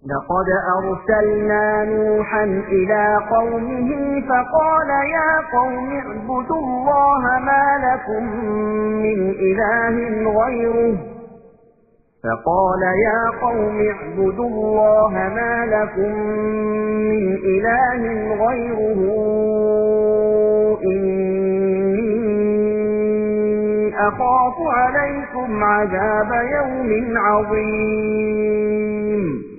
لقد أرسلنا نوحا إلى قومه فقال يا قوم اعبدوا الله ما لكم من إله غيره إني أخاف عليكم عذاب يوم عظيم